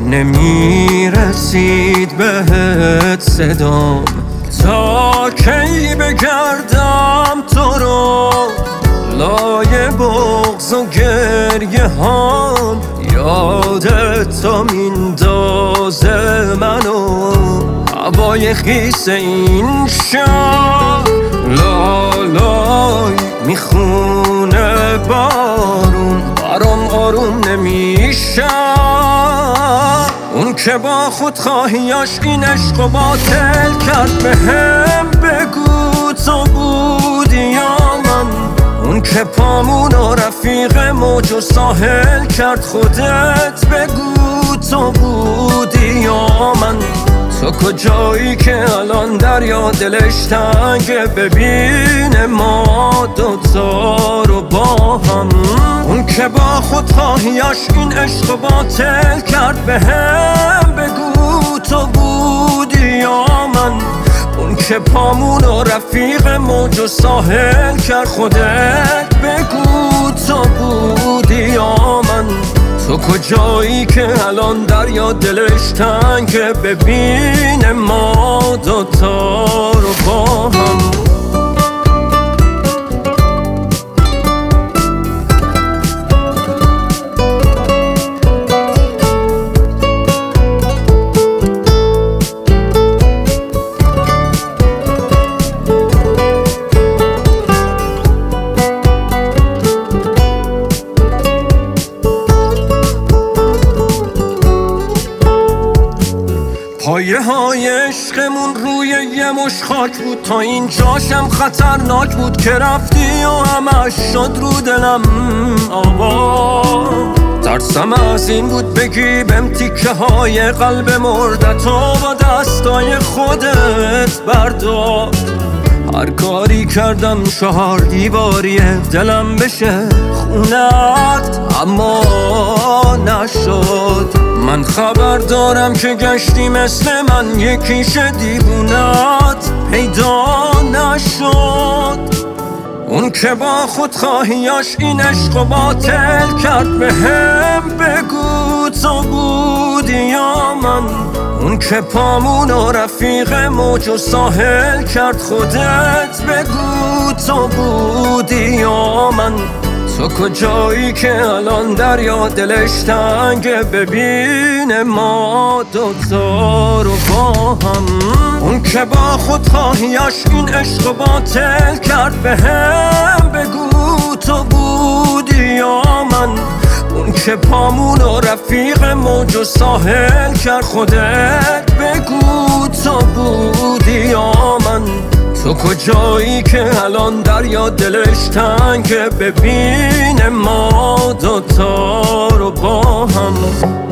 نمیرسید بهت صدام، تا کی بگردم تو رو لای بغض و گریه هام. یادت میندازه منو هوای خیس این شهر، لالای میخونه بارون برام آروم نمیشه. اون که با خودخواهیاش این عشقو باطل کرد، بهم بگو تو بودی یا من؟ اون که پامونو رفیق موج و ساحل کرد، خودت بگو تو بودی یا من؟ تو کجایی که الان دریا دلش تنگه، ببینه ما دوتا رو با هم. اون که با خودخواهیاش این عشق باطل کرد، بهم بگو تو بودی یا من؟ اون که پامونو رفیق موج و ساحل کرد، خودت بگو تو بودی یا من؟ تو کجایی که الان دریا دلش تنگه، ببینه ما دوتا رو با هم. پایه های عشقمون روی یه مش خاک بود، تا اینجاشم خطرناک بود که رفتی و همش شد رو دلم آوا. ترسم از این بود بگی بهم تیکه های قلب مردت و با دستای خودت بردار. هر کاری کردم 4 دیواریه دلم بشه خونت، اما نشد. من خبر دارم که گشتی مثل من یکیش دیوونت پیدا نشد. اون که با خودخواهیاش این عشق باطل کرد، بهم بگو تو بودی یا من؟ اون که پامونو رفیق موج و ساحل کرد، خودت بگو تو بودی یا من؟ تو کجایی که الان دریا دلش تنگه، ببینه ما دوتا رو با هم. اون که با خودخواهیاش این عشق باطل کرد، بهم بگو تو بودی یا من؟ اون که پامونو رفیق موج و ساحل کرد، خودت بگو تو بودی یا من؟ تو کجایی که الان دریا دلش تنگه، ببینه ما دوتا رو با هم.